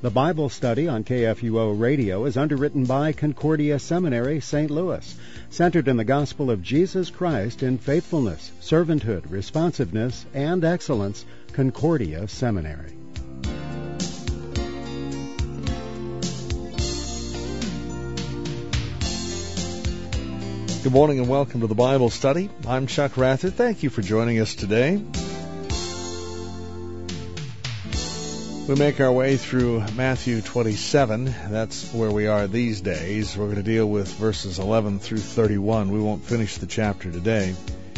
The Bible study on KFUO Radio is underwritten by Concordia Seminary, St. Louis, centered in the gospel of Jesus Christ in faithfulness, servanthood, responsiveness, and excellence. Concordia Seminary. Good morning and welcome to the Bible study. I'm Chuck Rather. Thank you for joining us today. We make our way through Matthew 27. That's where we are these days. We're going to deal with verses 11 through 31. We won't finish the chapter today.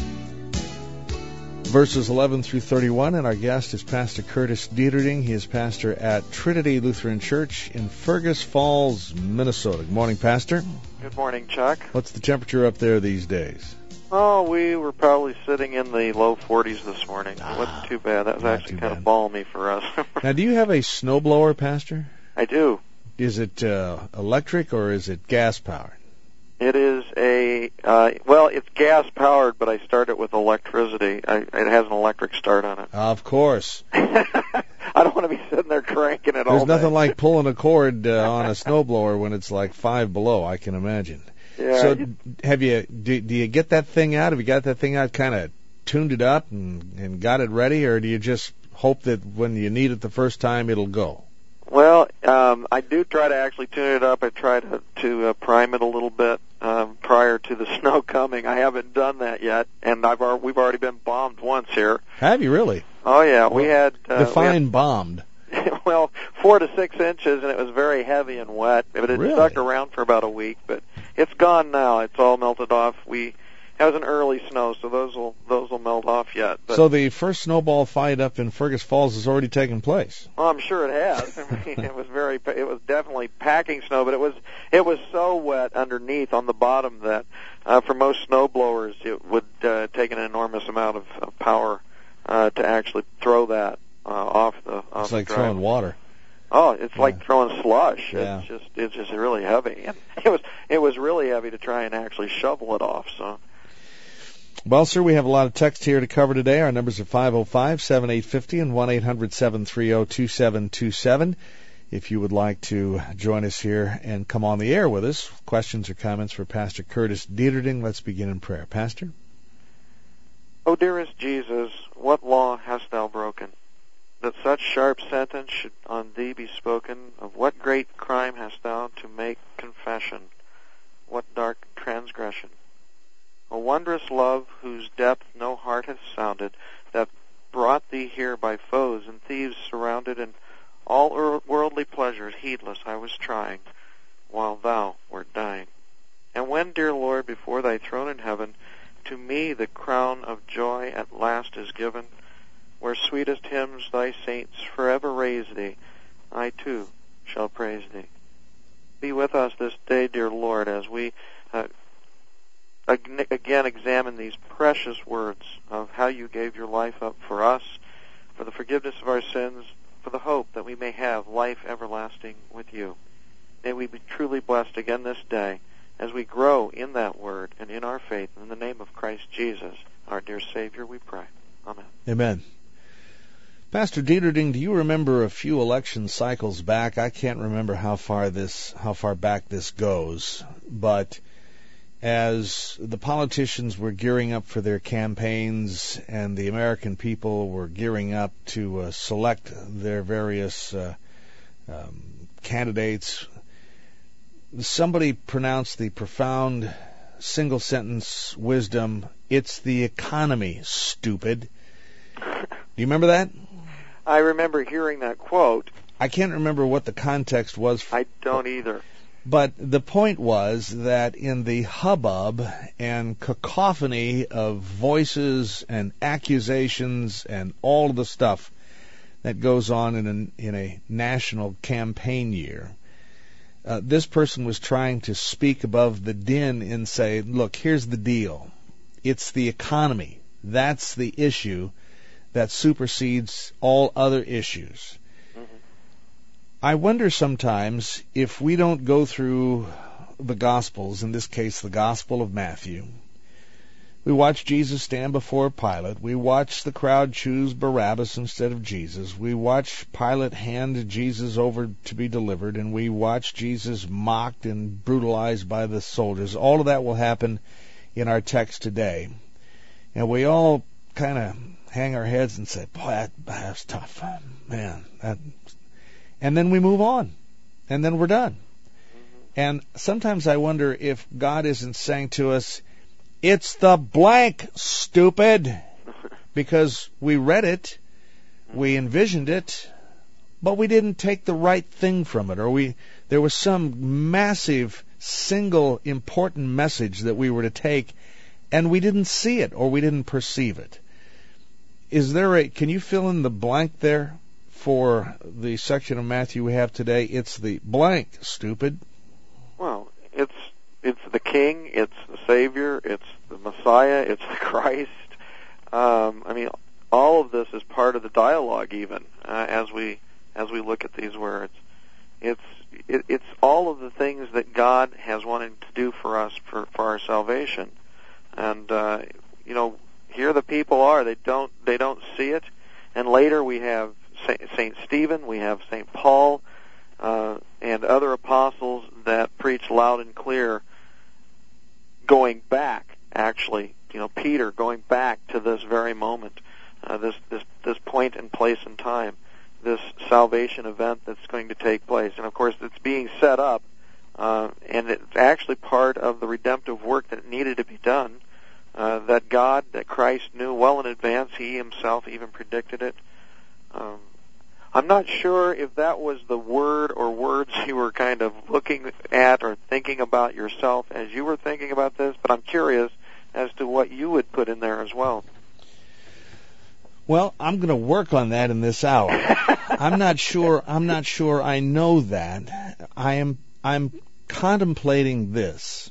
Verses 11 through 31, and our guest is Pastor Curtis Dieterding. He is pastor at Trinity Lutheran Church in Fergus Falls, Minnesota. Good morning, Pastor. Good morning, Chuck. What's the temperature up there these days? Oh, we were probably sitting in the low 40s this morning. It wasn't too bad. That was actually kind of balmy for us. Now, do you have a snowblower, Pastor? I do. Is it electric or is it gas-powered? It is it's gas-powered, but I start it with electricity. It has an electric start on it. Of course. I don't want to be sitting there cranking it all day. There's nothing like pulling a cord on a snowblower when it's like 5 below, I can imagine. Yeah. So do you get that thing out? Have you got that thing out, kind of tuned it up and got it ready, or do you just hope that when you need it the first time it'll go? Well, I do try to actually tune it up. I try to prime it a little bit prior to the snow coming. I haven't done that yet, and we've already been bombed once here. Have you really? Oh yeah, we had define bombed. Well, 4 to 6 inches, and it was very heavy and wet. But it really? Stuck around for about a week, but it's gone now. It's all melted off. It was an early snow, so those will melt off yet. But, so the first snowball fight up in Fergus Falls has already taken place. Well, I'm sure it has. I mean, it was definitely packing snow, but it was so wet underneath on the bottom that for most snow blowers it would take an enormous amount of power to actually throw that off the. It's like throwing water. Oh, it's like throwing slush. Yeah. It's just really heavy, and it was really heavy to try and actually shovel it off. So. Well, sir, we have a lot of text here to cover today. Our numbers are 505-7850 and 1-800-730-2727. If you would like to join us here and come on the air with us, questions or comments for Pastor Curtis Dieterding, let's begin in prayer. Pastor? O dearest Jesus, what law hast thou broken, that such sharp sentence should on thee be spoken? Of what great crime hast thou to make confession? What dark transgression? A wondrous love whose depth no heart hath sounded, that brought thee here by foes and thieves surrounded, and all worldly pleasures heedless I was trying, while thou wert dying. And when, dear Lord, before thy throne in heaven, to me the crown of joy at last is given, where sweetest hymns thy saints forever raise thee, I too shall praise thee. Be with us this day, dear Lord, as we again examine these precious words of how you gave your life up for us, for the forgiveness of our sins, for the hope that we may have life everlasting with you. May we be truly blessed again this day as we grow in that word and in our faith. In the name of Christ Jesus, our dear Savior, we pray. Amen. Amen. Pastor Dieterding, do you remember a few election cycles back? I can't remember how far back this goes, but as the politicians were gearing up for their campaigns and the American people were gearing up to select their various candidates, somebody pronounced the profound single-sentence wisdom, "It's the economy, stupid." Do you remember that? I remember hearing that quote. I can't remember what the context was. I don't either. But the point was that in the hubbub and cacophony of voices and accusations and all of the stuff that goes on in a national campaign year, this person was trying to speak above the din and say, look, here's the deal. It's the economy. That's the issue that supersedes all other issues. I wonder sometimes if we don't go through the Gospels, in this case the Gospel of Matthew, We watch Jesus stand before Pilate. We watch the crowd choose Barabbas instead of Jesus. We watch Pilate hand Jesus over to be delivered, and we watch Jesus mocked and brutalized by the soldiers. All of that will happen in our text today. And we all kind of hang our heads and say, boy, that's tough, man. And then we move on, and then we're done. And sometimes I wonder if God isn't saying to us, it's the blank, stupid, because we read it, we envisioned it, but we didn't take the right thing from it, or there was some massive, single, important message that we were to take, and we didn't see it, or we didn't perceive it. Can you fill in the blank there for the section of Matthew we have today? It's the blank, stupid. Well, it's the King, it's the Savior, it's the Messiah, it's the Christ. All of this is part of the dialogue, even as we look at these words. It's all of the things that God has wanted to do for us for our salvation, and here the people are. They don't see it, and later we have Saint Stephen, we have Saint Paul, and other apostles that preach loud and clear, going back, actually, Peter going back to this very moment, this point and place in time, this salvation event that's going to take place. And of course, it's being set up, and it's actually part of the redemptive work that needed to be done, that Christ knew well in advance. He himself even predicted it. I'm not sure if that was the word or words you were kind of looking at or thinking about yourself as you were thinking about this, but I'm curious as to what you would put in there as well. Well, I'm going to work on that in this hour. I'm not sure I know that. I'm contemplating this.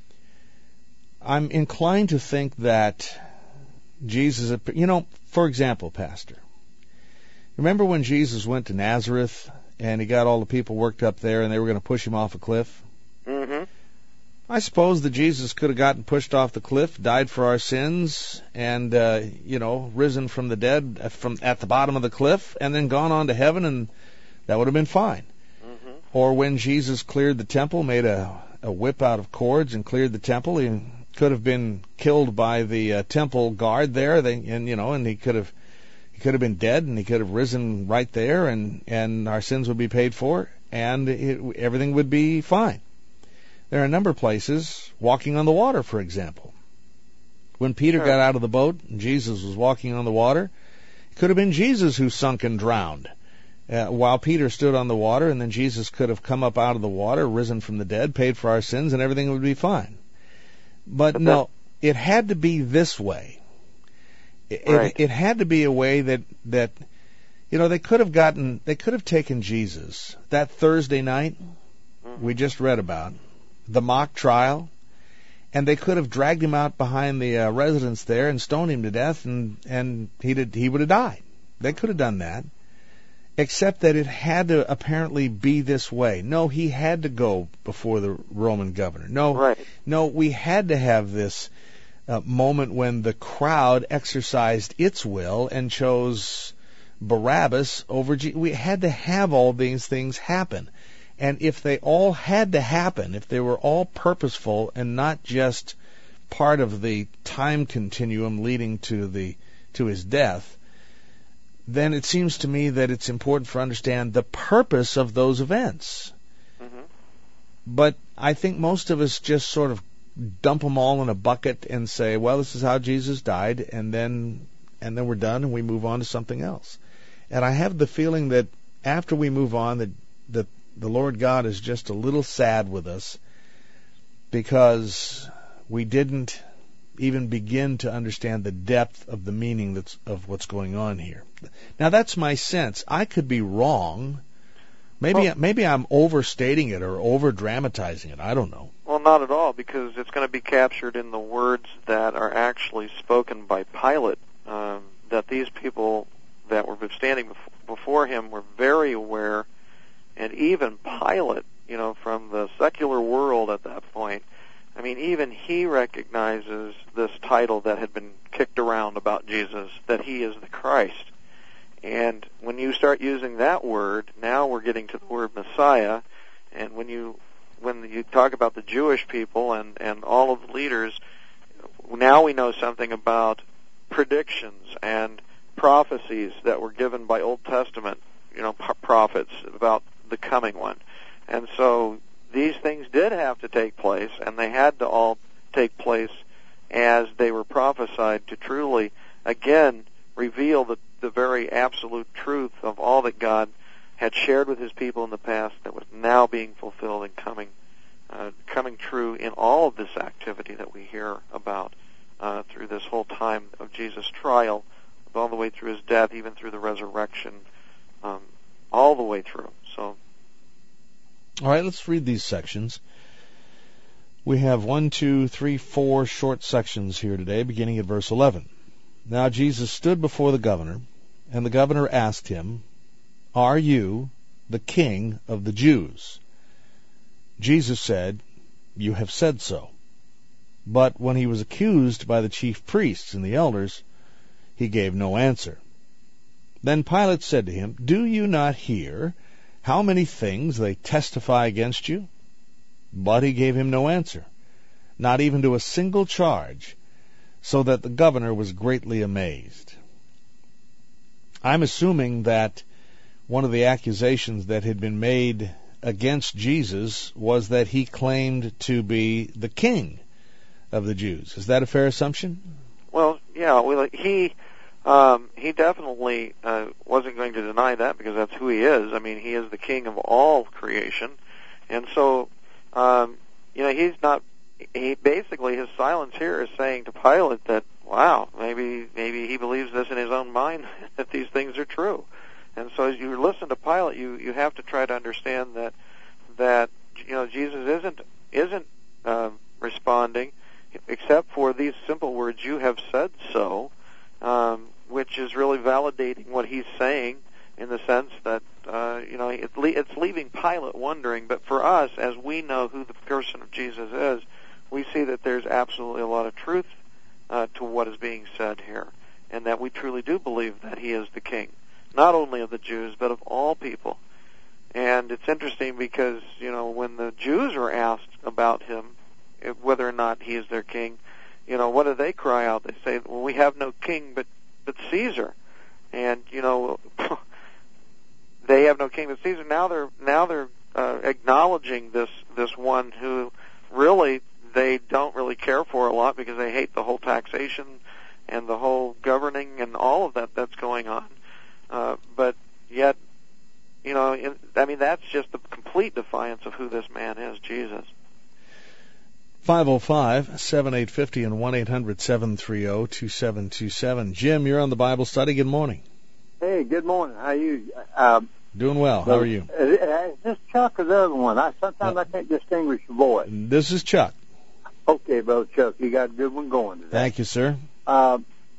I'm inclined to think that Jesus, for example, Pastor, remember when Jesus went to Nazareth and he got all the people worked up there and they were going to push him off a cliff? Mm-hmm. I suppose that Jesus could have gotten pushed off the cliff, died for our sins, and, risen from the dead at the bottom of the cliff and then gone on to heaven, and that would have been fine. Mm-hmm. Or when Jesus cleared the temple, made a whip out of cords and cleared the temple, he could have been killed by the temple guard there, and he could have been dead, and he could have risen right there, and our sins would be paid for, and everything would be fine. There are a number of places, walking on the water, for example. When Peter got out of the boat and Jesus was walking on the water, it could have been Jesus who sunk and drowned while Peter stood on the water, and then Jesus could have come up out of the water, risen from the dead, paid for our sins, and everything would be fine. But no, it had to be this way. It had to be a way that they could have taken Jesus that Thursday night we just read about, the mock trial, and they could have dragged him out behind the residence there and stoned him to death, and he would have died. They could have done that, except that it had to apparently be this way. No, he had to go before the Roman governor. No, we had to have this moment when the crowd exercised its will and chose Barabbas over Jesus. We had to have all these things happen. And if they all had to happen, if they were all purposeful and not just part of the time continuum leading to his death, then it seems to me that it's important to understand the purpose of those events. Mm-hmm. But I think most of us just sort of dump them all in a bucket and say, well, this is how Jesus died, and then we're done and we move on to something else. And I have the feeling that after we move on, that the Lord God is just a little sad with us because we didn't even begin to understand the depth of the meaning of what's going on here. Now, that's my sense. I could be wrong. Maybe I'm overstating it or over-dramatizing it. I don't know. Well, not at all, because it's going to be captured in the words that are actually spoken by Pilate, that these people that were standing before him were very aware. And even Pilate, from the secular world at that point, I mean, even he recognizes this title that had been kicked around about Jesus, that he is the Christ. And when you start using that word, now we're getting to the word Messiah. And when you talk about the Jewish people and all of the leaders, now we know something about predictions and prophecies that were given by Old Testament, prophets about the coming one. And so these things did have to take place, and they had to all take place as they were prophesied to truly, again, reveal the very absolute truth of all that God had shared with his people in the past that was now being fulfilled and coming true in all of this activity that we hear about through this whole time of Jesus' trial, all the way through his death, even through the resurrection, all the way through. So, all right, let's read these sections. We have 4 short sections here today, beginning at verse 11. Now Jesus stood before the governor, and the governor asked him, "Are you the king of the Jews?" Jesus said, "You have said so." But when he was accused by the chief priests and the elders, he gave no answer. Then Pilate said to him, "Do you not hear how many things they testify against you?" But he gave him no answer, not even to a single charge, so that the governor was greatly amazed. I'm assuming that one of the accusations that had been made against Jesus was that he claimed to be the king of the Jews. Is that a fair assumption? Well, yeah, he definitely wasn't going to deny that, because that's who he is. I mean, he is the king of all creation, and so he basically, his silence here is saying to Pilate that, wow, maybe he believes this in his own mind that these things are true. And so as you listen to Pilate, you have to try to understand that Jesus isn't responding except for these simple words, "You have said so," which is really validating what he's saying, in the sense that it's leaving Pilate wondering. But for us, as we know who the person of Jesus is, we see that there's absolutely a lot of truth to what is being said here, and that we truly do believe that he is the king, not only of the Jews, but of all people. And it's interesting because, when the Jews are asked about him, whether or not he is their king, what do they cry out? They say, "Well, we have no king but Caesar." And, they have no king but Caesar. Now they're acknowledging this one who really they don't really care for a lot, because they hate the whole taxation and the whole governing and all of that's going on. But yet, that's just the complete defiance of who this man is, Jesus. 505-7850 and 1-800-730-2727. Jim, you're on the Bible study. Good morning. Hey, good morning. How are you? Doing well. How are you? Is this Chuck or the other one? Sometimes I can't distinguish your voice. This is Chuck. Okay, Brother Chuck, you got a good one going today. Thank you, sir. I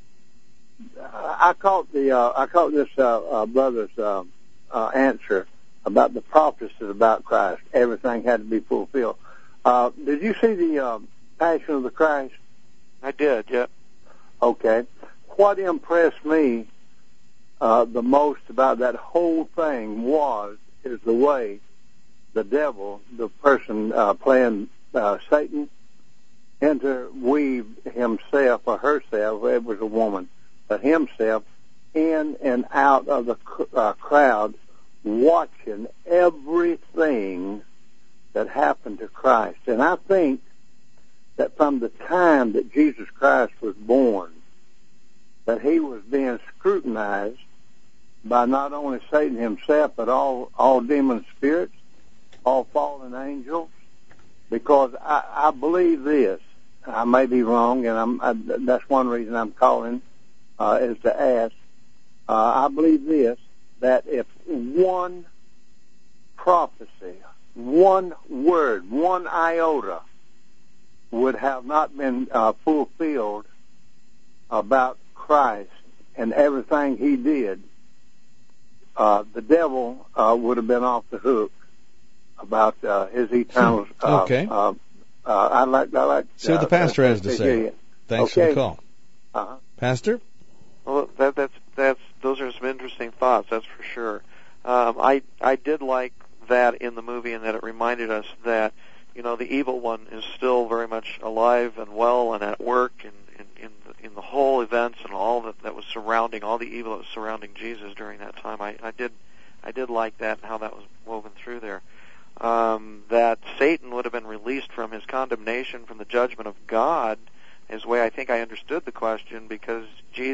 caught this brother's answer about the prophecies about Christ. Everything had to be fulfilled. Did you see the Passion of the Christ? I did, yeah. Okay. What impressed me the most about that whole thing is the way the devil, the person playing Satan, interweaved himself or herself, it was a woman, but himself, in and out of the crowd, watching everything that happened to Christ. And I think that from the time that Jesus Christ was born, that he was being scrutinized by not only Satan himself, but all demon spirits, all fallen angels, because I believe this. I may be wrong, and that's one reason I'm calling, is to ask. I believe this, that if one prophecy, one word, one iota would have not been fulfilled about Christ and everything he did, the devil would have been off the hook about his eternal I like. See what the pastor has to say. Thanks for the call, Pastor. Well, those are some interesting thoughts. That's for sure. I did like that in the movie, and that it reminded us that the evil one is still very much alive and well and at work in the whole events and all that was surrounding, all the evil that was surrounding Jesus during that time. I did like that and how that was woven through there. That Satan would have been released from his condemnation from the judgment of God is the way I think I understood the question, because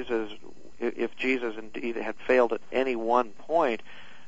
if Jesus indeed had failed at any one point,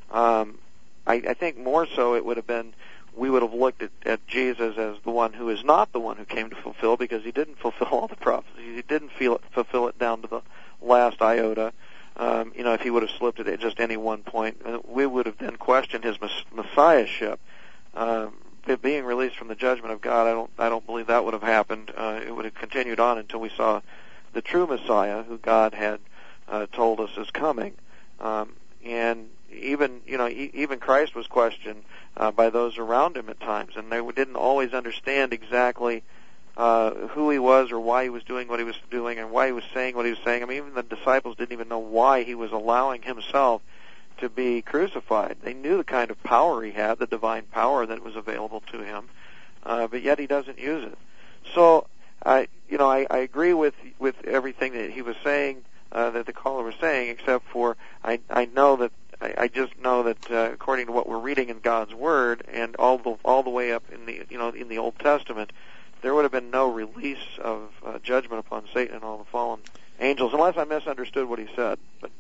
I think more so it would have been, we would have looked at Jesus as the one who is not the one who came to fulfill, because he didn't fulfill all the prophecies. He didn't fulfill it down to the last iota. If he would have slipped it at just any one point, we would have then questioned his messiahship. Being released from the judgment of God, I don't believe that would have happened. It would have continued on until we saw the true Messiah, who God had told us is coming. And even Christ was questioned by those around him at times, and they didn't always understand exactly who he was or why he was doing what he was doing and why he was saying what he was saying. I mean, even the disciples didn't even know why he was allowing himself to be crucified. They knew the kind of power he had, the divine power that was available to him, but yet he doesn't use it. So, I agree with everything that he was saying, that the caller was saying, except for I just know that according to what we're reading in God's Word and all the way up in the Old Testament, there would have been no release of judgment upon Satan and all the fallen angels, unless I misunderstood what he said. But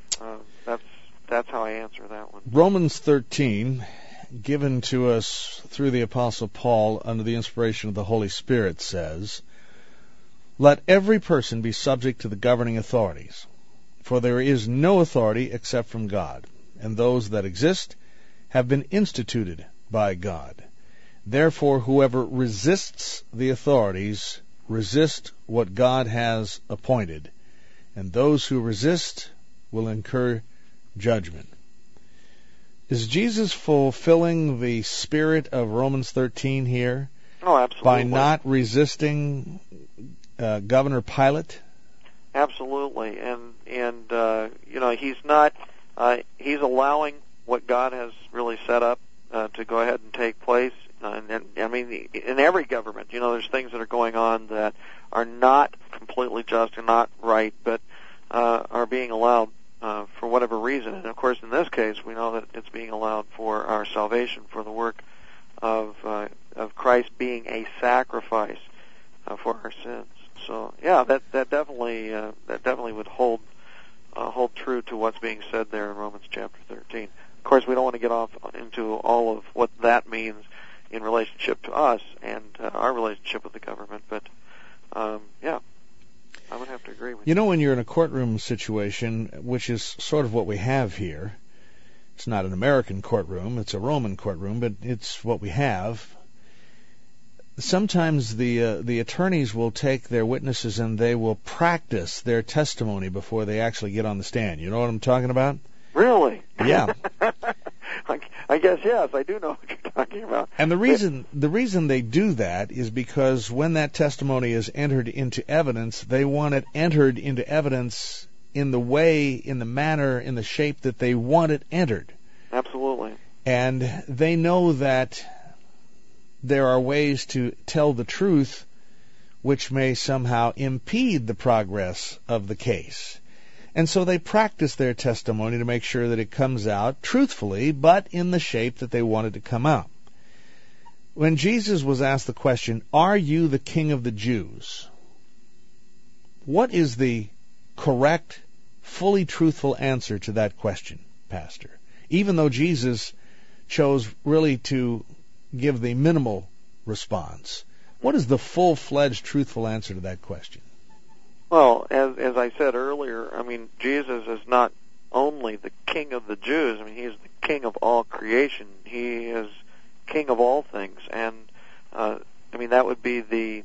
that's how I answer that one. Romans 13, given to us through the Apostle Paul under the inspiration of the Holy Spirit, says, "Let every person be subject to the governing authorities, for there is no authority except from God, and those that exist have been instituted by God. Therefore, whoever resists the authorities resist what God has appointed, and those who resist will incur judgment." Is Jesus fulfilling the spirit of Romans 13 here? Oh, absolutely. By not resisting Governor Pilate? Absolutely, and he's not. He's allowing what God has really set up to go ahead and take place. And I mean, in every government, there's things that are going on that are not completely just and not right, but are being allowed for whatever reason. And of course, in this case, we know that it's being allowed for our salvation, for the work of Christ being a sacrifice for our sins. So, yeah, that definitely would hold true to what's being said there in Romans chapter 13. Of course, we don't want to get off into all of what that means in relationship to us and our relationship with the government, but yeah, I would have to agree with you. When you're in a courtroom situation, which is sort of what we have here, it's not an American courtroom, it's a Roman courtroom, but it's what we have. Sometimes the attorneys will take their witnesses and they will practice their testimony before they actually get on the stand. You know what I'm talking about? Really? Yeah. I guess yes, I do know what you're talking about. And the reason they do that is because when that testimony is entered into evidence, they want it entered into evidence in the way, in the manner, in the shape that they want it entered. Absolutely. And they know that there are ways to tell the truth which may somehow impede the progress of the case. And so they practice their testimony to make sure that it comes out truthfully, but in the shape that they want it to come out. When Jesus was asked the question, "Are you the King of the Jews?" what is the correct, fully truthful answer to that question, Pastor? Even though Jesus chose really to give the minimal response, what is the full-fledged, truthful answer to that question? Well, as I said earlier, I mean, Jesus is not only the King of the Jews. I mean, he is the King of all creation. He is King of all things, and I mean that would be the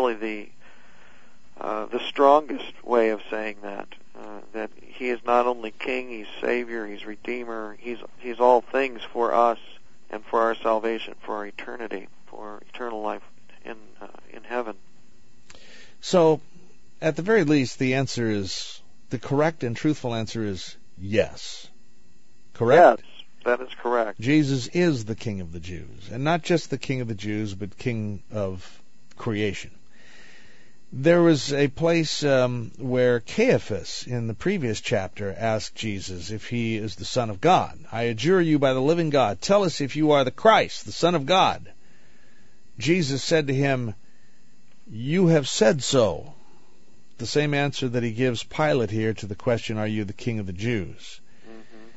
strongest way of saying that he is not only King, he's Savior, he's Redeemer, he's all things for us and for our salvation, for our eternity, for eternal life in in heaven. So, at the very least, the correct and truthful answer is yes. Correct? Yes, that is correct. Jesus is the King of the Jews, and not just the King of the Jews, but King of creation. There was a place where Caiaphas, in the previous chapter, asked Jesus if he is the Son of God. I adjure you by the living God, tell us if you are the Christ, the Son of God. Jesus said to him, you have said so. The same answer that he gives Pilate here to the question, are you the King of the Jews? Mm-hmm.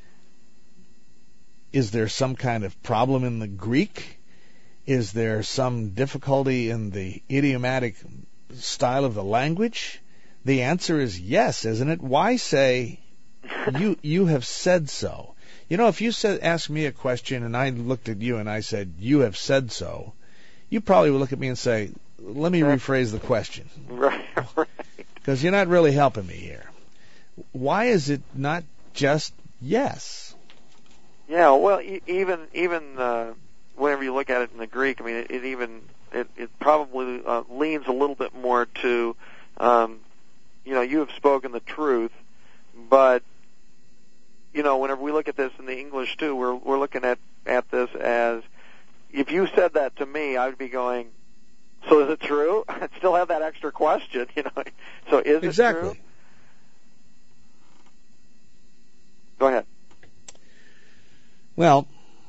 Is there some kind of problem in the Greek? Is there some difficulty in the idiomatic style of the language? The answer is yes, isn't it? Why say you have said so? You know, if you asked me a question and I looked at you and I said you have said so, you probably would look at me and say, let me rephrase the question. Right. Because you're not really helping me here. Why is it not just yes? Yeah, well, even whenever you look at it in the Greek, I mean, it probably leans a little bit more to, you have spoken the truth, but, whenever we look at this in the English too, we're looking at this as, if you said that to me, I would be going, so is it true? I'd still have that extra question, So is it true? Go ahead. Well,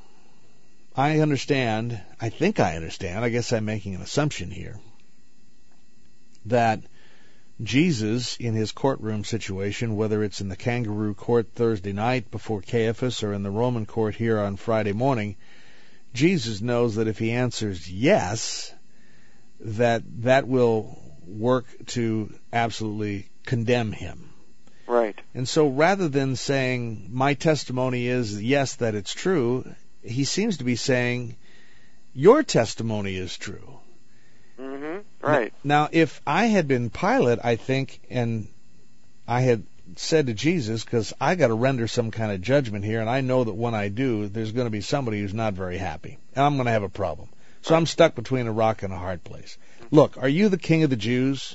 I think I understand, I guess I'm making an assumption here, that Jesus, in his courtroom situation, whether it's in the kangaroo court Thursday night before Caiaphas or in the Roman court here on Friday morning, Jesus knows that if he answers yes, that will work to absolutely condemn him. Right. And so rather than saying, my testimony is yes, that it's true, he seems to be saying, your testimony is true. Mm-hmm. Right. Now, if I had been Pilate, I think, and I had said to Jesus, because I got to render some kind of judgment here, and I know that when I do, there's going to be somebody who's not very happy, and I'm going to have a problem. So I'm stuck between a rock and a hard place. Look, are you the King of the Jews?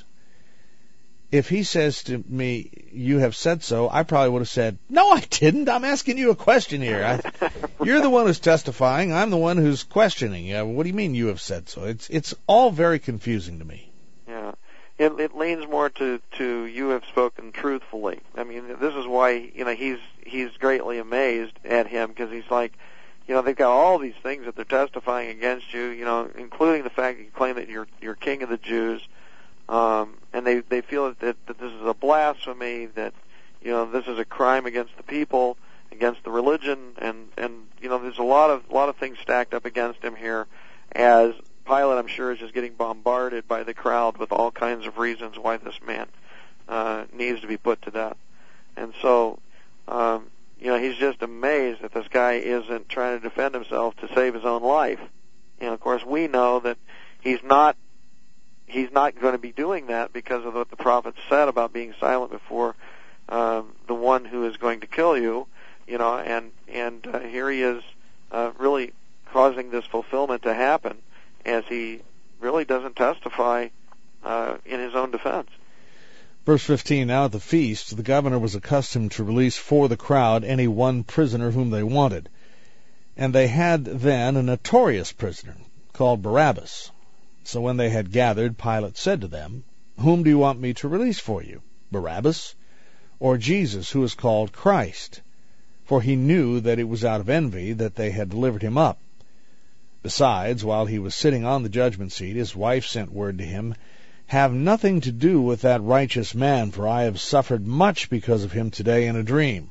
If he says to me, you have said so, I probably would have said, no, I didn't. I'm asking you a question here. You're the one who's testifying. I'm the one who's questioning. What do you mean you have said so? It's all very confusing to me. Yeah. It leans more to you have spoken truthfully. I mean, this is why, he's greatly amazed at him, because he's like, they've got all these things that they're testifying against you, including the fact that you claim that you're King of the Jews. And they feel that this is a blasphemy, that, this is a crime against the people, against the religion, and there's a lot of things stacked up against him here, as Pilate, I'm sure, is just getting bombarded by the crowd with all kinds of reasons why this man needs to be put to death. And so, he's just amazed that this guy isn't trying to defend himself to save his own life. Of course, we know that he's not going to be doing that because of what the prophet said about being silent before the one who is going to kill you, and here he is really causing this fulfillment to happen, as he really doesn't testify in his own defense. Verse 15, now at the feast, the governor was accustomed to release for the crowd any one prisoner whom they wanted. And they had then a notorious prisoner called Barabbas. So when they had gathered, Pilate said to them, whom do you want me to release for you, Barabbas, or Jesus, who is called Christ? For he knew that it was out of envy that they had delivered him up. Besides, while he was sitting on the judgment seat, his wife sent word to him, have nothing to do with that righteous man, for I have suffered much because of him today in a dream.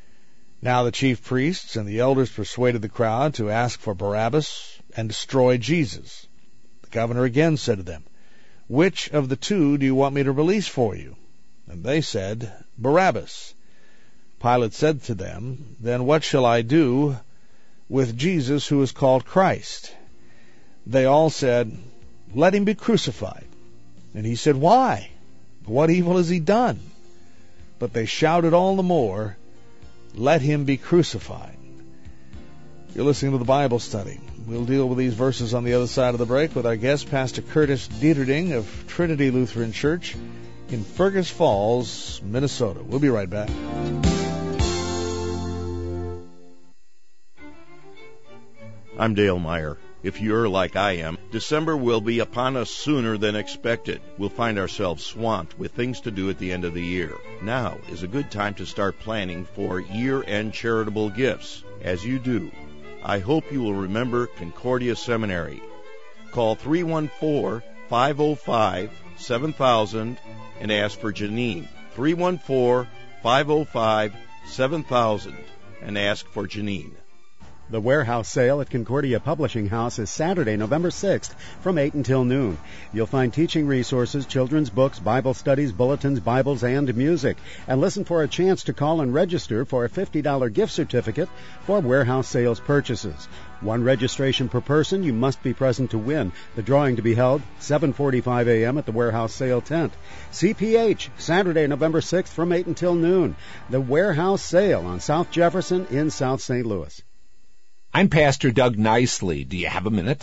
Now the chief priests and the elders persuaded the crowd to ask for Barabbas and destroy Jesus. The governor again said to them, which of the two do you want me to release for you? And they said, Barabbas. Pilate said to them, then what shall I do with Jesus who is called Christ? They all said, let him be crucified. And he said, why? What evil has he done? But they shouted all the more, let him be crucified. You're listening to the Bible Study. We'll deal with these verses on the other side of the break with our guest, Pastor Curtis Dieterding of Trinity Lutheran Church in Fergus Falls, Minnesota. We'll be right back. I'm Dale Meyer. If you're like I am, December will be upon us sooner than expected. We'll find ourselves swamped with things to do at the end of the year. Now is a good time to start planning for year-end charitable gifts. As you do, I hope you will remember Concordia Seminary. Call 314-505-7000 and ask for Janine. 314-505-7000 and ask for Janine. The warehouse sale at Concordia Publishing House is Saturday, November 6th from 8 until noon. You'll find teaching resources, children's books, Bible studies, bulletins, Bibles, and music. And listen for a chance to call and register for a $50 gift certificate for warehouse sales purchases. One registration per person. You must be present to win. The drawing to be held 7:45 a.m. at the warehouse sale tent. CPH, Saturday, November 6th from 8 until noon. The warehouse sale on South Jefferson in South St. Louis. I'm Pastor Doug Nicely. Do you have a minute?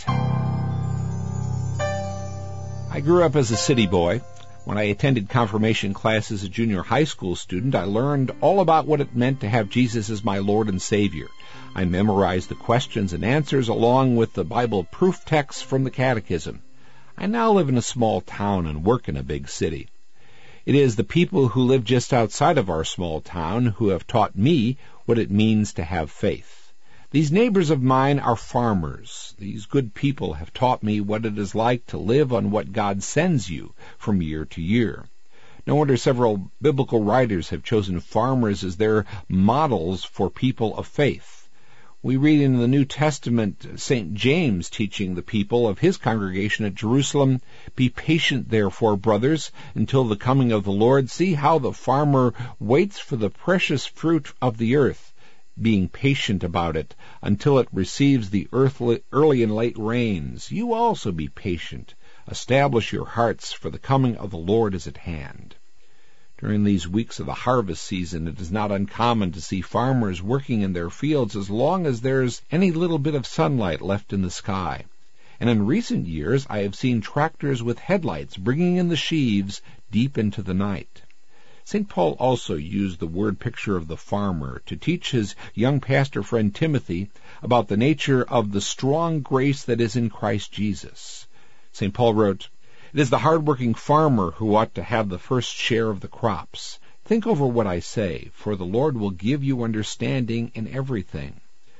I grew up as a city boy. When I attended confirmation class as a junior high school student, I learned all about what it meant to have Jesus as my Lord and Savior. I memorized the questions and answers along with the Bible proof texts from the Catechism. I now live in a small town and work in a big city. It is the people who live just outside of our small town who have taught me what it means to have faith. These neighbors of mine are farmers. These good people have taught me what it is like to live on what God sends you from year to year. No wonder several biblical writers have chosen farmers as their models for people of faith. We read in the New Testament St. James teaching the people of his congregation at Jerusalem, "Be patient, therefore, brothers, until the coming of the Lord. See how the farmer waits for the precious fruit of the earth, being patient about it until it receives the early and late rains. You also be patient. Establish your hearts, for the coming of the Lord is at hand." During these weeks of the harvest season, it is not uncommon to see farmers working in their fields as long as there's any little bit of sunlight left in the sky. And in recent years, I have seen tractors with headlights bringing in the sheaves deep into the night. St. Paul also used the word picture of the farmer to teach his young pastor friend Timothy about the nature of the strong grace that is in Christ Jesus. St. Paul wrote, "It is the hard-working farmer who ought to have the first share of the crops. Think over what I say, for the Lord will give you understanding in everything."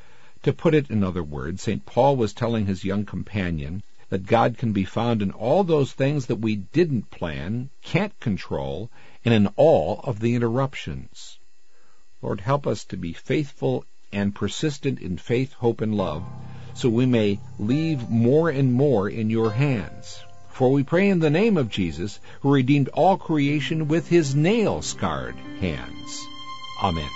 To put it in other words, St. Paul was telling his young companion that God can be found in all those things that we didn't plan, can't control, and in all of the interruptions. Lord, help us to be faithful and persistent in faith, hope, and love, so we may leave more and more in your hands. For we pray in the name of Jesus, who redeemed all creation with his nail-scarred hands. Amen.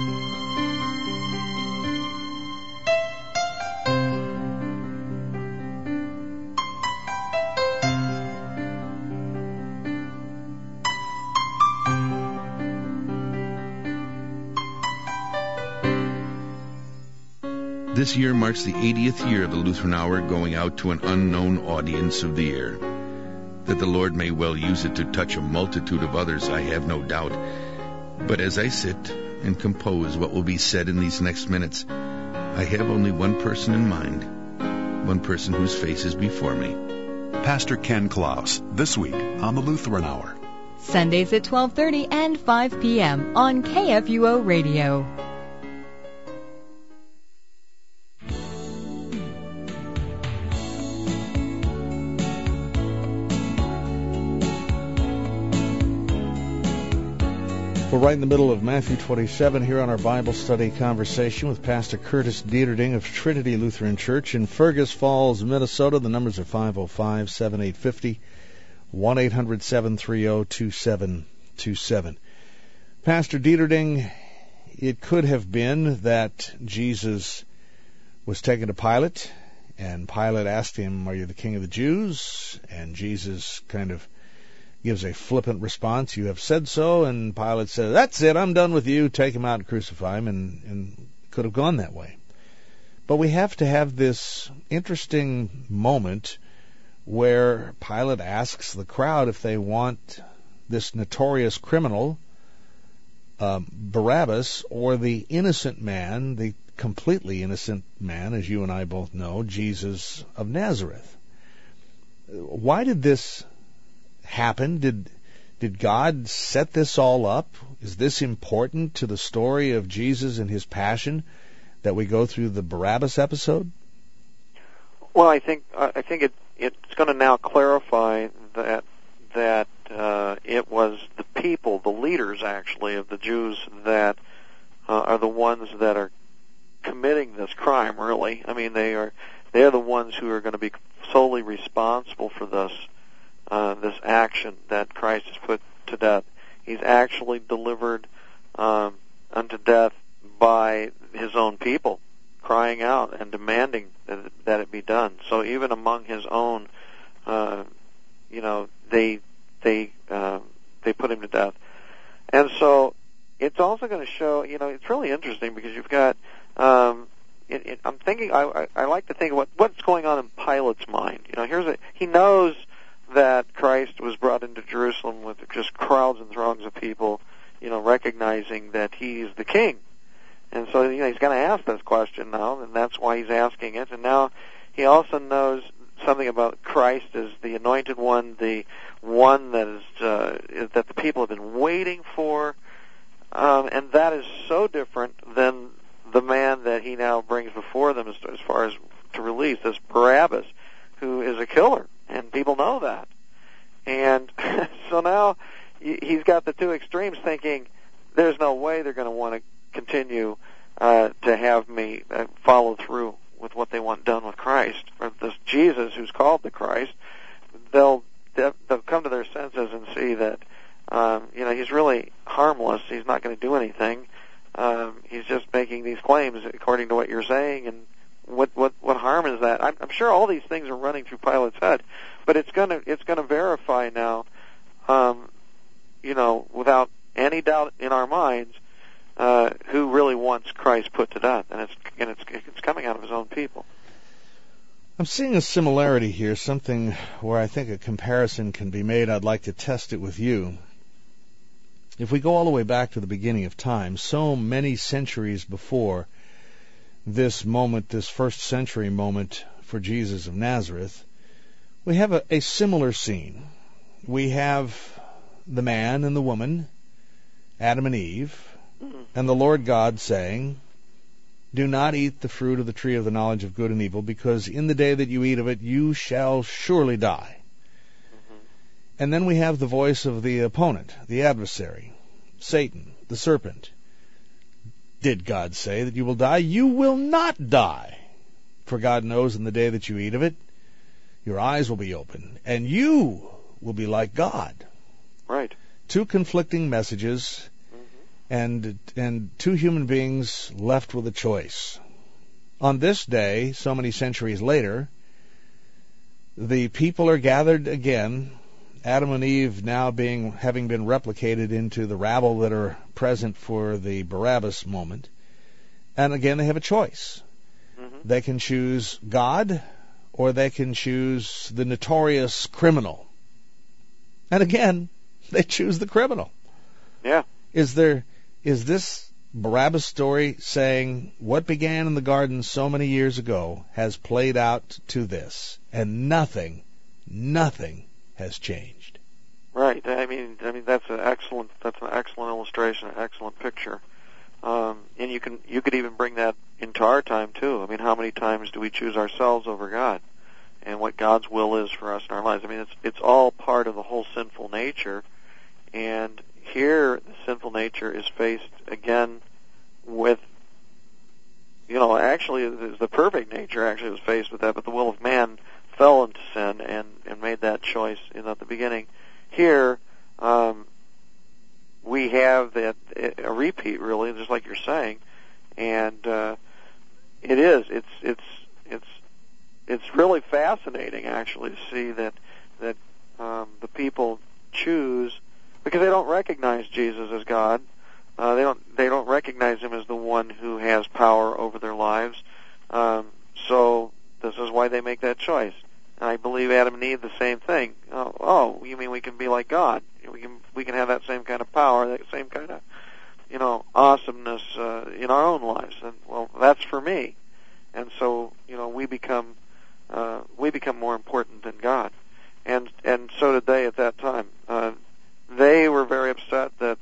This year marks the 80th year of the Lutheran Hour going out to an unknown audience of the year. That the Lord may well use it to touch a multitude of others, I have no doubt. But as I sit and compose what will be said in these next minutes, I have only one person in mind, one person whose face is before me. Pastor Ken Klaus, this week on the Lutheran Hour. Sundays at 12:30 and 5 p.m. on KFUO Radio. We're right in the middle of Matthew 27 here on our Bible study conversation with Pastor Curtis Dieterding of Trinity Lutheran Church in Fergus Falls, Minnesota. The numbers are 505-7850, 1-800-730-2727. Pastor Dieterding, it could have been that Jesus was taken to Pilate, and Pilate asked him, "Are you the king of the Jews?" And Jesus kind of gives a flippant response, "You have said so," and Pilate says, "That's it, I'm done with you, take him out and crucify him," and could have gone that way. But we have to have this interesting moment where Pilate asks the crowd if they want this notorious criminal, Barabbas, or the innocent man, the completely innocent man, as you and I both know, Jesus of Nazareth. Why did this happen? Did God set this all up? Is this important to the story of Jesus and his passion that we go through the Barabbas episode? Well, I think it's going to now clarify that it was the people, the leaders actually of the Jews, that are the ones that are committing this crime. Really, I mean, they're the ones who are going to be solely responsible for this action that Christ has put to death. He's actually delivered unto death by his own people, crying out and demanding that it be done. So even among his own, they put him to death. And so it's also going to show, it's really interesting because you've got, I'm thinking, I like to think of what's going on in Pilate's mind. He knows that Christ was brought into Jerusalem with just crowds and throngs of people, recognizing that he's the king. And so, he's going to ask this question now, and that's why he's asking it. And now he also knows something about Christ as the anointed one, the one that is that the people have been waiting for, and that is so different than the man that he now brings before them as far as to release, this Barabbas, who is a killer, and people know that. And so now he's got the two extremes, thinking there's no way they're going to want to continue to have me follow through with what they want done with Christ. Or this Jesus who's called the Christ, they'll come to their senses and see that he's really harmless. He's not going to do anything. He's just making these claims according to what you're saying, and what harm is that? I'm sure all these things are running through Pilate's head, but it's gonna verify now, without any doubt in our minds, who really wants Christ put to death, and it's coming out of his own people. I'm seeing a similarity here, something where I think a comparison can be made. I'd like to test it with you. If we go all the way back to the beginning of time, so many centuries before this moment, this first century moment for Jesus of Nazareth, we have a similar scene. We have the man and the woman, Adam and Eve, and the Lord God saying, "Do not eat the fruit of the tree of the knowledge of good and evil, because in the day that you eat of it, you shall surely die." And then we have the voice of the opponent, the adversary, Satan, the serpent. Did God say that you will die? You will not die. For God knows in the day that you eat of it, your eyes will be open, and you will be like God. Right. Two conflicting messages, and two human beings left with a choice. On this day, so many centuries later, the people are gathered again, Adam and Eve now having been replicated into the rabble that are present for the Barabbas moment. And again, they have a choice. They can choose God, or they can choose the notorious criminal. And again, they choose the criminal. Yeah. Is this Barabbas story saying what began in the garden so many years ago has played out to this, and nothing has changed? Right. I mean that's an excellent illustration, an excellent picture. And you could even bring that into our time too. I mean, how many times do we choose ourselves over God, and what God's will is for us in our lives? I mean, it's all part of the whole sinful nature. And here, the sinful nature is faced again with, actually, the perfect nature actually was faced with that, but the will of man fell into sin and made that choice at the beginning. Here, we have a repeat, really, just like you're saying, and it's really fascinating actually to see that the people choose, because they don't recognize Jesus as God. They don't recognize him as the one who has power over their lives. They why they make that choice. And I believe Adam and Eve the same thing. Oh, you mean we can be like God? We can have that same kind of power, that same kind of, awesomeness in our own lives. And well, that's for me. And so, we become more important than God. And so did they at that time. They were very upset that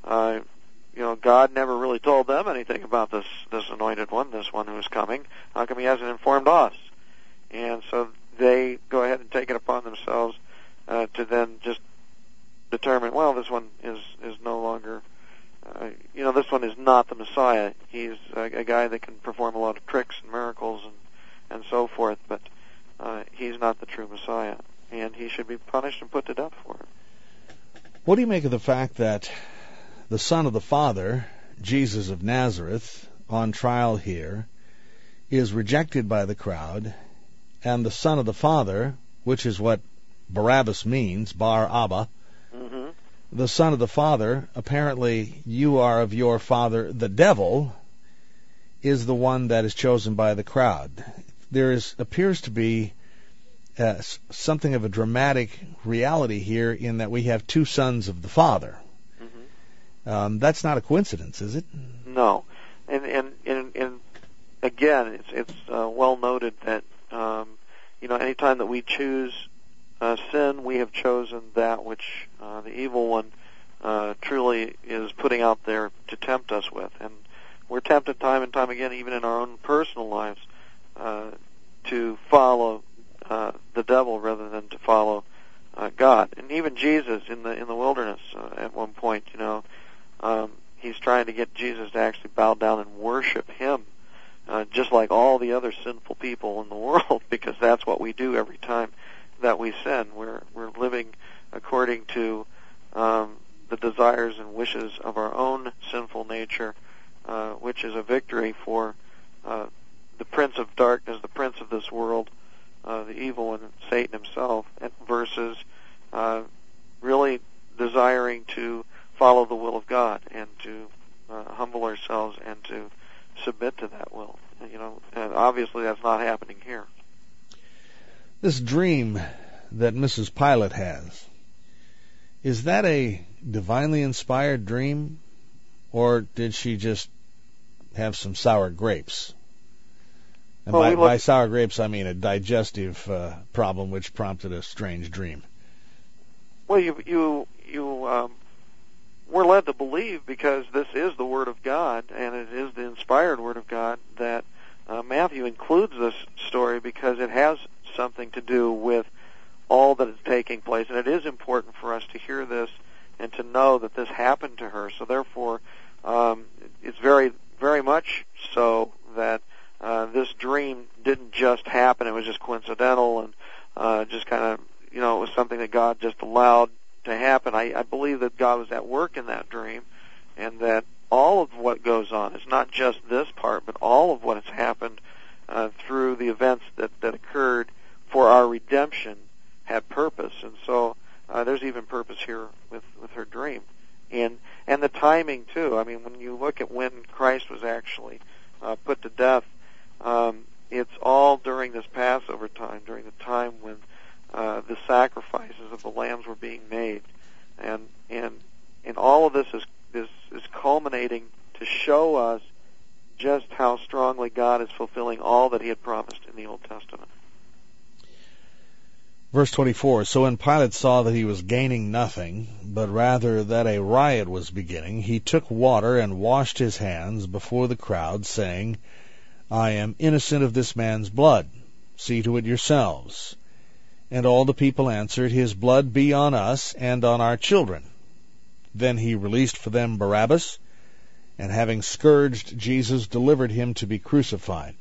God never really told them anything about this anointed one, this one who is coming. How come he hasn't informed us? And so they go ahead and take it upon themselves to then just determine, well, this one is no longer, this one is not the Messiah. He's a guy that can perform a lot of tricks and miracles and so forth, but he's not the true Messiah, and he should be punished and put to death for it. What do you make of the fact that the Son of the Father, Jesus of Nazareth, on trial here, is rejected by the crowd, and the Son of the Father, which is what Barabbas means, Bar Abba, the Son of the Father, apparently you are of your father, the devil, is the one that is chosen by the crowd. There appears to be something of a dramatic reality here in that we have two sons of the Father. That's not a coincidence, is it? No. And again, it's well noted that, anytime that we choose sin, we have chosen that which the evil one truly is putting out there to tempt us with. And we're tempted time and time again, even in our own personal lives, to follow the devil rather than to follow God. And even Jesus in the wilderness at one point, he's trying to get Jesus to actually bow down and worship him, just like all the other sinful people in the world, because that's what we do every time that we sin. We're living according to the desires and wishes of our own sinful nature, which is a victory for the prince of darkness, the prince of this world, the evil one, Satan himself, versus really desiring to follow the will of God and to humble ourselves and to submit to that will. And obviously that's not happening here. This dream that Mrs. Pilate has, is that a divinely inspired dream, or did she just have some sour grapes? And by sour grapes, I mean a digestive problem which prompted a strange dream. Well, you we're led to believe, because this is the Word of God, and it is the inspired Word of God, that Matthew includes this story because it has something to do with all that is taking place, and it is important for us to hear this and to know that this happened to her. So therefore, it's very, very much so that this dream didn't just happen. It was just coincidental and just kind of, it was something that God just allowed to happen. I believe that God was at work in that dream, and that all of what goes on, it's not just this part, but all of what has happened through the events that occurred for our redemption had purpose. And so there's even purpose here with her dream. And the timing, too. I mean, when you look at when Christ was actually put to death, it's all during this Passover time, during the time when the sacrifices of the lambs were being made. And all of this is culminating to show us just how strongly God is fulfilling all that he had promised in the Old Testament. Verse 24, so when Pilate saw that he was gaining nothing, but rather that a riot was beginning, he took water and washed his hands before the crowd, saying, I am innocent of this man's blood. See to it yourselves. And all the people answered, His blood be on us and on our children. Then he released for them Barabbas, and having scourged Jesus, delivered him to be crucified.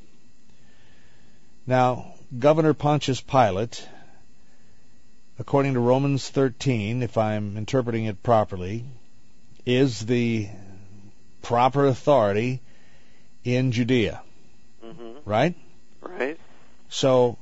Now, Governor Pontius Pilate, according to Romans 13, if I'm interpreting it properly, is the proper authority in Judea. Mm-hmm. Right? Right. So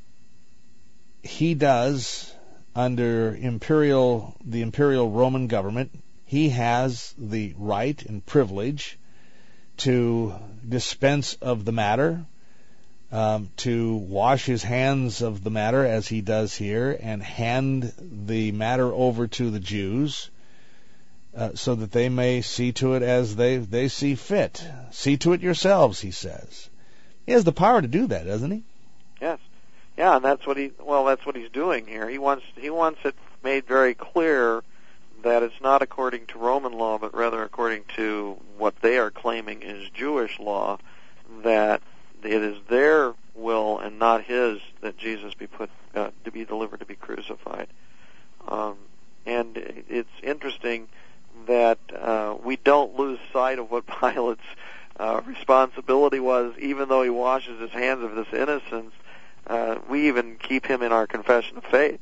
he does, under the imperial Roman government, he has the right and privilege to dispense of the matter, to wash his hands of the matter, as he does here, and hand the matter over to the Jews, so that they may see to it as they see fit. See to it yourselves, he says. He has the power to do that, doesn't he? Yes. Yeah, and that's what he's doing here. He wants it made very clear that it's not according to Roman law, but rather according to what they are claiming is Jewish law, that it is their will and not his that Jesus be put to be delivered to be crucified. And it's interesting that we don't lose sight of what Pilate's responsibility was, even though he washes his hands of this innocence. We even keep him in our confession of faith,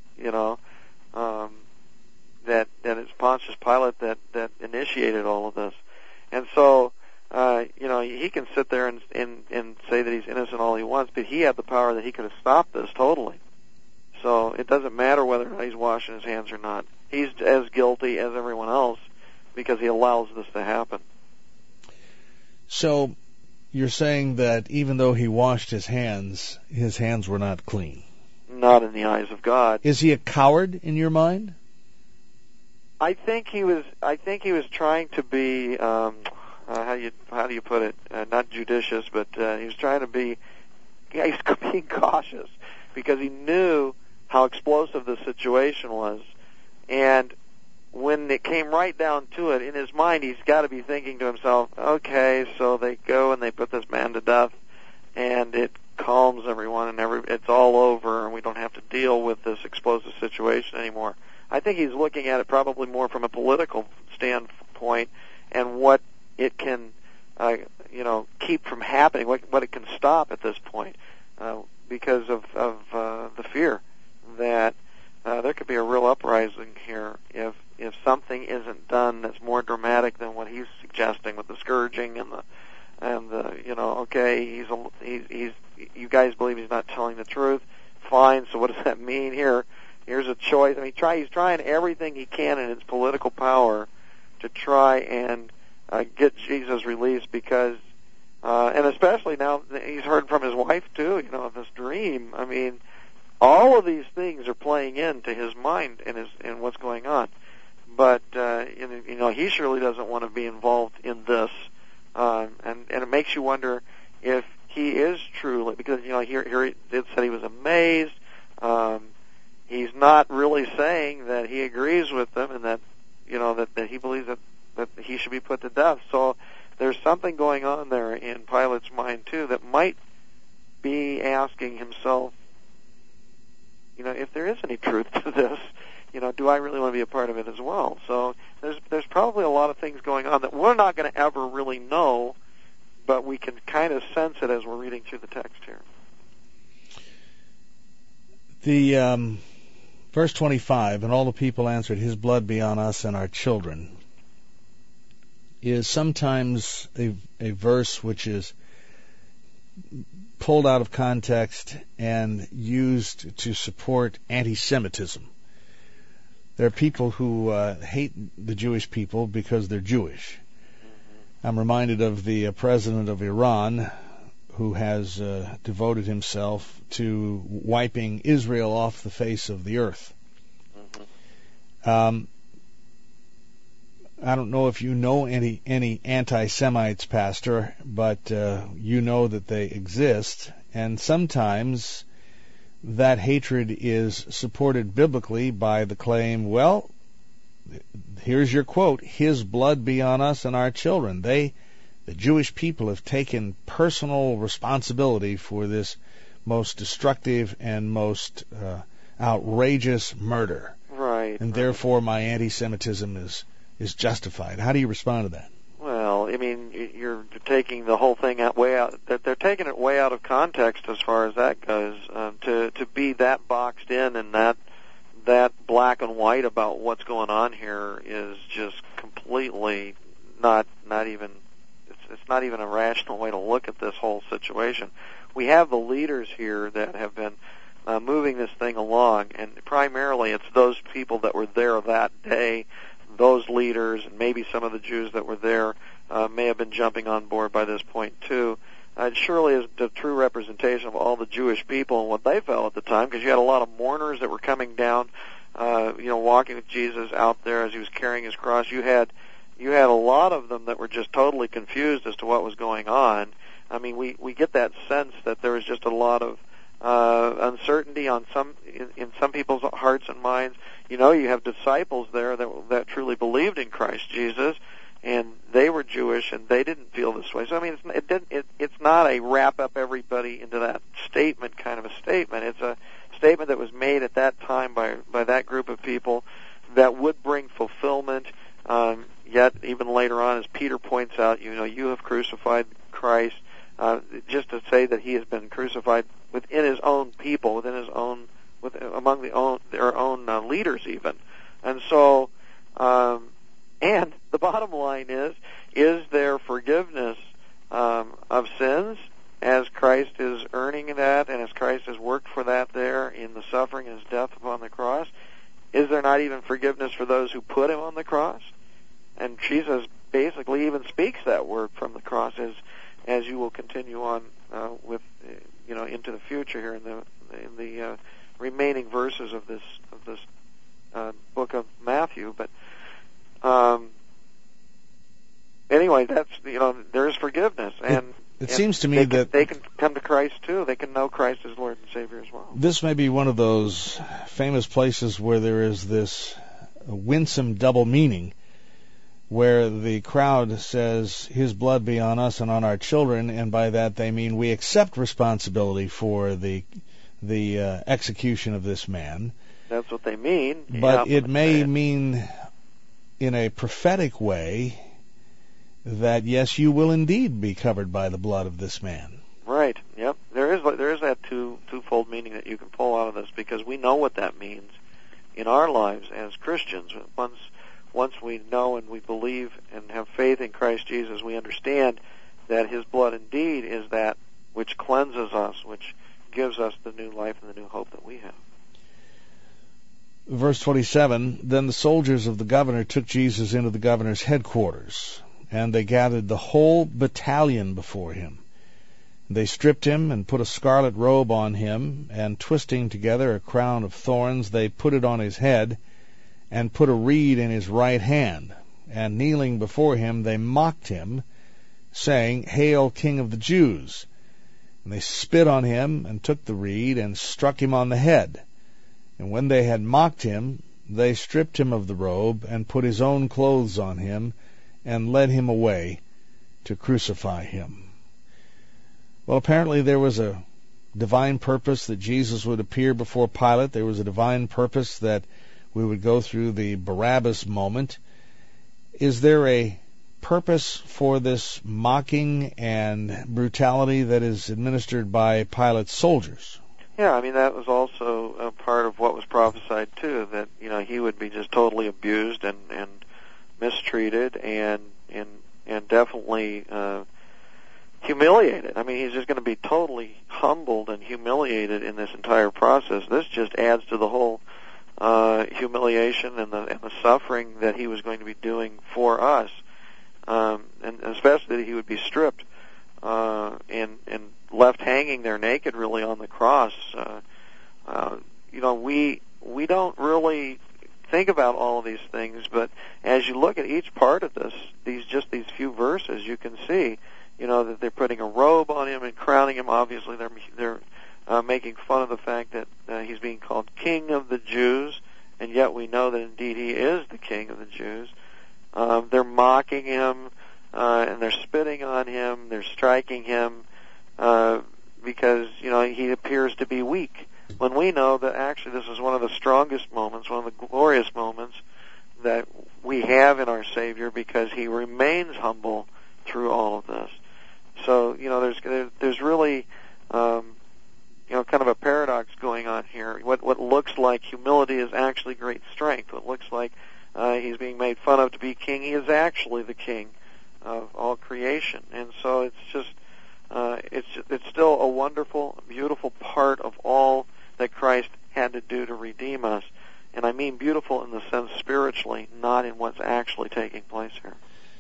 that it's Pontius Pilate that initiated all of this. And so, he can sit there and say that he's innocent all he wants, but he had the power that he could have stopped this totally. So it doesn't matter whether or not he's washing his hands or not. He's as guilty as everyone else because he allows this to happen. So you're saying that even though he washed his hands were not clean? Not in the eyes of God. Is he a coward in your mind? I think he was trying to be how do you put it? Not judicious, but he was trying to be. He's being cautious because he knew how explosive the situation was, and when it came right down to it, in his mind, he's got to be thinking to himself, "Okay, so they go and they put this man to death, and it calms everyone, and it's all over, and we don't have to deal with this explosive situation anymore." I think he's looking at it probably more from a political standpoint and what it can, keep from happening, what it can stop at this point, because of the fear that there could be a real uprising here if something isn't done that's more dramatic than what he's suggesting with the scourging and the okay, he's you guys believe he's not telling the truth, fine. So what does that mean here? Here's a choice. I mean, he's trying everything he can in his political power to try and get Jesus released because, and especially now he's heard from his wife too, of this dream. I mean, all of these things are playing into his mind and what's going on. But, he surely doesn't want to be involved in this. And it makes you wonder if he is truly, because, here it said he was amazed. He's not really saying that he agrees with them and that, that he believes that he should be put to death. So there's something going on there in Pilate's mind, too, that might be asking himself, if there is any truth to this, do I really want to be a part of it as well? So there's probably a lot of things going on that we're not going to ever really know, but we can kind of sense it as we're reading through the text here. The verse 25, and all the people answered, "His blood be on us and our children," is sometimes a verse which is pulled out of context and used to support anti-Semitism. There are people who hate the Jewish people because they're Jewish. I'm reminded of the president of Iran, who has devoted himself to wiping Israel off the face of the earth. I don't know if you know any anti-Semites, Pastor, but you know that they exist, and sometimes that hatred is supported biblically by the claim, well, here's your quote, "His blood be on us and our children." The Jewish people have taken personal responsibility for this most destructive and most outrageous murder. Right. And therefore my anti-Semitism is justified. How do you respond to that? Well, I mean, you're taking the whole thing way out. They're taking it way out of context as far as that goes. To be that boxed in and that black and white about what's going on here is just completely not even. It's not even a rational way to look at this whole situation. We have the leaders here that have been moving this thing along, and primarily it's those people that were there that day. Those leaders, and maybe some of the Jews that were there, may have been jumping on board by this point too. it surely is the true representation of all the Jewish people and what they felt at the time, because you had a lot of mourners that were coming down, walking with Jesus out there as he was carrying his cross. You had a lot of them that were just totally confused as to what was going on. I mean, we get that sense that there was just a lot of uncertainty in some people's hearts and minds. You have disciples there that truly believed in Christ Jesus, and they were Jewish, and they didn't feel this way. So I mean, it's not a wrap up everybody into that statement kind of a statement. It's a statement that was made at that time by that group of people that would bring fulfillment. Yet even later on, as Peter points out, you have crucified Christ. Just to say that he has been crucified within his own people, among their own leaders even. And so, and the bottom line is there forgiveness of sins as Christ is earning that, and as Christ has worked for that there in the suffering and his death upon the cross? Is there not even forgiveness for those who put him on the cross? And Jesus basically even speaks that word from the cross as you will continue on with into the future here in the remaining verses of this book of Matthew. But anyway, that's there is forgiveness, and it seems to me that they can come to Christ too. They can know Christ as Lord and Savior as well. This may be one of those famous places where there is this winsome double meaning, where the crowd says, his blood be on us and on our children, and by that they mean we accept responsibility for the execution of this man. That's what they mean. But it may mean in a prophetic way that, yes, you will indeed be covered by the blood of this man. Right, yep. There is that twofold meaning that you can pull out of this, because we know what that means in our lives as Christians. Once we know and we believe and have faith in Christ Jesus, we understand that his blood indeed is that which cleanses us, which gives us the new life and the new hope that we have. Verse 27, then the soldiers of the governor took Jesus into the governor's headquarters, and they gathered the whole battalion before him. They stripped him and put a scarlet robe on him, and twisting together a crown of thorns, they put it on his head, and put a reed in his right hand. And kneeling before him, they mocked him, saying, Hail, King of the Jews! And they spit on him, and took the reed, and struck him on the head. And when they had mocked him, they stripped him of the robe, and put his own clothes on him, and led him away to crucify him. Well, apparently there was a divine purpose that Jesus would appear before Pilate. There was a divine purpose that we would go through the Barabbas moment. Is there a purpose for this mocking and brutality that is administered by Pilate's soldiers? Yeah, I mean, that was also a part of what was prophesied too, that he would be just totally abused and mistreated and definitely humiliated. I mean, he's just going to be totally humbled and humiliated in this entire process. This just adds to the whole humiliation and the suffering that he was going to be doing for us, and especially that he would be stripped and left hanging there naked, really, on the cross. We don't really think about all of these things, but as you look at each part of this, these few verses, you can see, that they're putting a robe on him and crowning him. Obviously, they're making fun of the fact that he's being called King of the Jews, and yet we know that indeed he is the King of the Jews. They're mocking him, and they're spitting on him, they're striking him, because, he appears to be weak, when we know that actually this is one of the strongest moments, one of the glorious moments that we have in our Savior, because he remains humble through all of this. So, there's really kind of a paradox going on here. What looks like humility is actually great strength. What looks like he's being made fun of to be king, he is actually the king of all creation. And so it's just it's still a wonderful, beautiful part of all that Christ had to do to redeem us. And I mean beautiful in the sense spiritually, not in what's actually taking place here.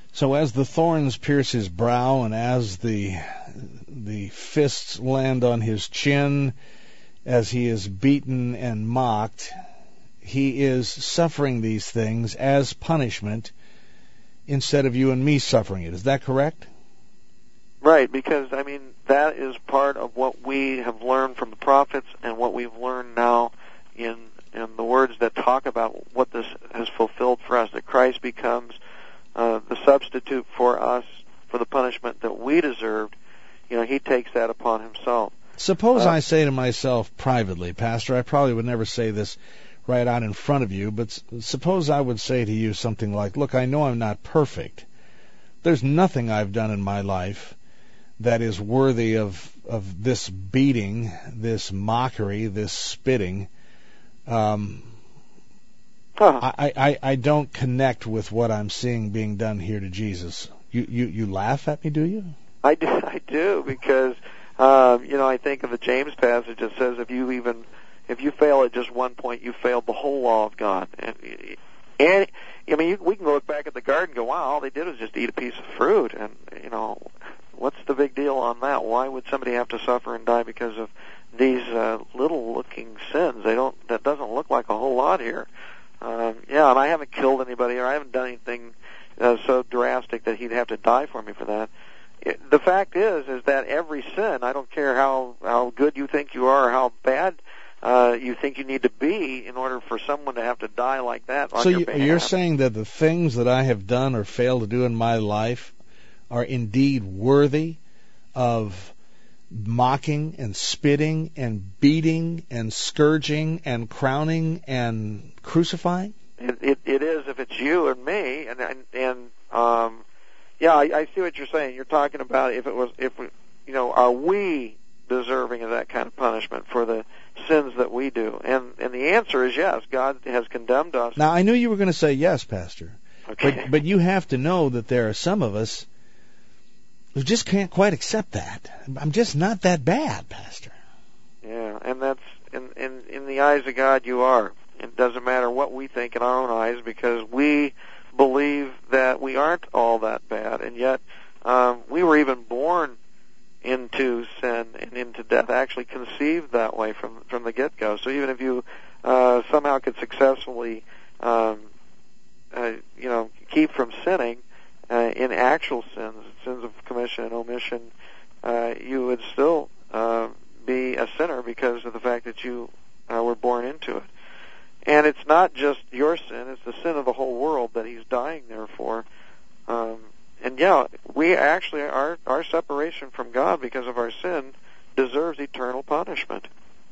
So as the thorns pierce his brow, and as the fists land on his chin, as he is beaten and mocked, he is suffering these things as punishment instead of you and me suffering it. Is that correct? Right, because, I mean, that is part of what we have learned from the prophets and what we've learned now in the words that talk about what this has fulfilled for us, that Christ becomes the substitute for us for the punishment that we deserved. You know, he takes that upon himself. Suppose I say to myself privately, Pastor, I probably would never say this right out in front of you, but suppose I would say to you something like, look, I know I'm not perfect. There's nothing I've done in my life that is worthy of this beating, this mockery, this spitting. I don't connect with what I'm seeing being done here to Jesus. You laugh at me, do you? I do, because I think of the James passage that says if you fail at just one point, you failed the whole law of God. And I mean, we can look back at the garden and go, wow, all they did was just eat a piece of fruit, and what's the big deal on that? Why would somebody have to suffer and die because of these little-looking sins? That doesn't look like a whole lot here. And I haven't killed anybody, or I haven't done anything so drastic that he'd have to die for me for that. The fact is that every sin, I don't care how good you think you are or how bad you think you need to be in order for someone to have to die like that on your behalf. So you're saying that the things that I have done or failed to do in my life are indeed worthy of mocking and spitting and beating and scourging and crowning and crucifying? It is if it's you and me, I see what you're saying. You're talking about are we deserving of that kind of punishment for the sins that we do? And the answer is yes. God has condemned us. Now, I knew you were going to say yes, Pastor. Okay. But you have to know that there are some of us who just can't quite accept that. I'm just not that bad, Pastor. Yeah, and that's in the eyes of God you are. It doesn't matter what we think in our own eyes, because we believe that we aren't all that bad, and yet we were even born into sin and into death, actually conceived that way from the get-go. So even if you somehow could successfully keep from sinning in actual sins of commission and omission, you would still be a sinner because of the fact that you were born into it. And it's not just your sin, it's the sin of the whole world that he's dying there for. We actually, our separation from God because of our sin deserves eternal punishment.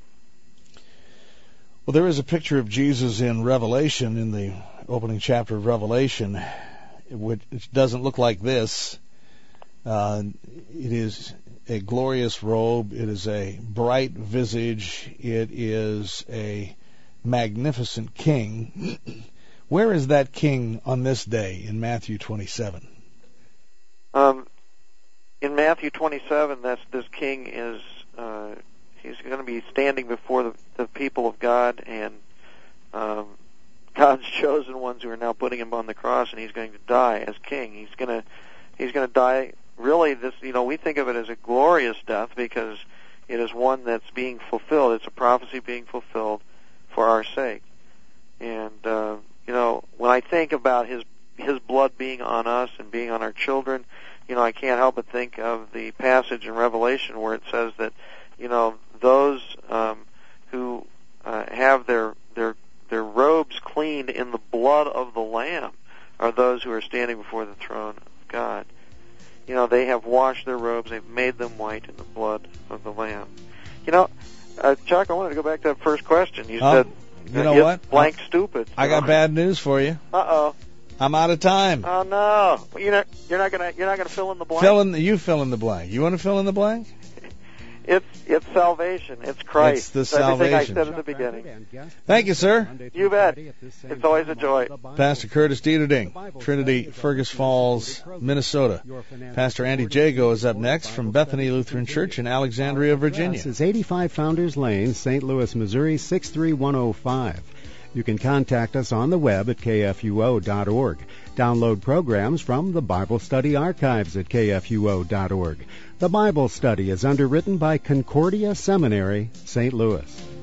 Well, there is a picture of Jesus in Revelation, in the opening chapter of Revelation, which doesn't look like this. It is a glorious robe. It is a bright visage. It is a magnificent king. Where is that king on this day in Matthew 27? In Matthew 27, this king is he's going to be standing before the people of God and God's chosen ones who are now putting him on the cross, and he's going to die as king. He's going to die. Really, we think of it as a glorious death because it is one that's being fulfilled. It's a prophecy being fulfilled for our sake. And when I think about his blood being on us and being on our children, I can't help but think of the passage in Revelation where it says that those who have their robes cleaned in the blood of the Lamb are those who are standing before the throne of God. They have washed their robes, they've made them white in the blood of the Lamb. Chuck, I wanted to go back to that first question. You said, you know what? Blank stupid. I got bad news for you. Uh-oh. I'm out of time. Oh no! You're not gonna fill in the blank. You fill in the blank. You want to fill in the blank? It's salvation. It's Christ. It's the That's salvation. everything I said at the beginning. Thank you, sir. You bet. It's always a joy. Pastor Curtis Dieterding, Trinity, Fergus Falls, Minnesota. Pastor Andy Jago is up next from Bethany Lutheran Church in Alexandria, Virginia. This is 85 Founders Lane, St. Louis, Missouri, 63105. You can contact us on the web at kfuo.org. Download programs from the Bible Study archives at kfuo.org. The Bible Study is underwritten by Concordia Seminary, St. Louis.